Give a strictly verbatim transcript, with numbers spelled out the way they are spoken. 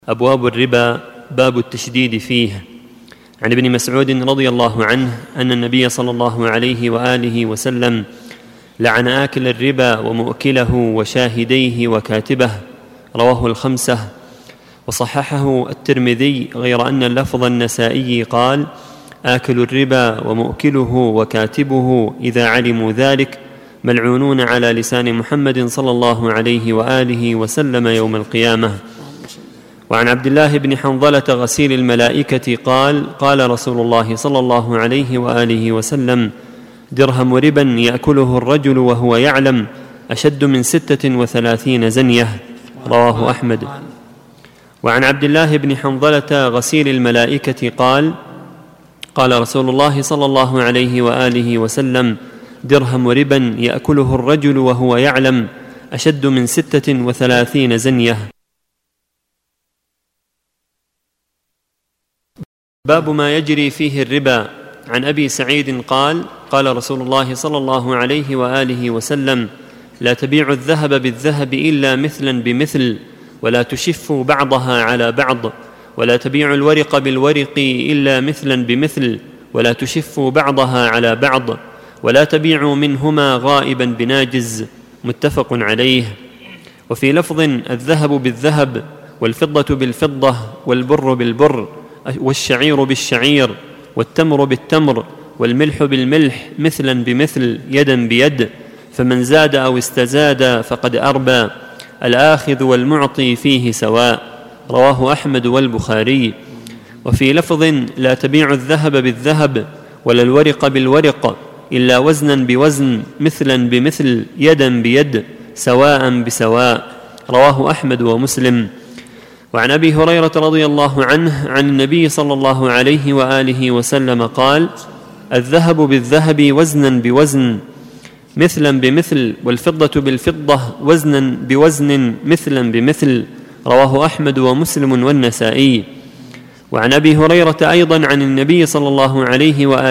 أبواب الربا باب التشديد فيه. عن ابن مسعود رضي الله عنه أن النبي صلى الله عليه وآله وسلم لعن آكل الربا ومؤكله وشاهديه وكاتبه، رواه الخمسة وصححه الترمذي، غير أن اللفظ النسائي قال: آكل الربا ومؤكله وكاتبه إذا علموا ذلك ملعونون على لسان محمد صلى الله عليه وآله وسلم يوم القيامة. وعن عبد الله بن حنظلة غسيل الملائكة قال: قال رسول الله صلى الله عليه وآله وسلم: درهم ربا يأكله الرجل وهو يعلم أشد من ستة وثلاثين زنية، رواه أحمد. وعن عبد الله بن حنظلة غسيل الملائكة قال: قال رسول الله صلى الله عليه وآله وسلم: درهم ربا يأكله الرجل وهو يعلم أشد من ستة وثلاثين زنية. باب ما يجري فيه الربا. عن أبي سعيد قال: قال رسول الله صلى الله عليه وآله وسلم: لا تبيعوا الذهب بالذهب إلا مثلا بمثل، ولا تشفوا بعضها على بعض، ولا تبيعوا الورق بالورق إلا مثلا بمثل، ولا تشفوا بعضها على بعض، ولا تبيعوا منهما غائبا بناجز، متفق عليه. وفي لفظ: الذهب بالذهب، والفضة بالفضة، والبر بالبر، والشعير بالشعير، والتمر بالتمر، والملح بالملح، مثلا بمثل، يدا بيد، فمن زاد أو استزاد فقد أربى، الآخذ والمعطي فيه سواء، رواه أحمد والبخاري. وفي لفظ: لا تبيع الذهب بالذهب، ولا الورق بالورق، إلا وزنا بوزن، مثلا بمثل، يدا بيد، سواء بسواء، رواه أحمد ومسلم. وعن أبي هريرة رضي الله عنه عن النبي صلى الله عليه وآله وسلم قال: الذهب بالذهب وزنا بوزن، مثلا بمثل، والفضة بالفضة وزنا بوزن، مثلا بمثل، رواه أحمد ومسلم والنسائي. وعن أبي هريرة أيضا عن النبي صلى الله عليه وآله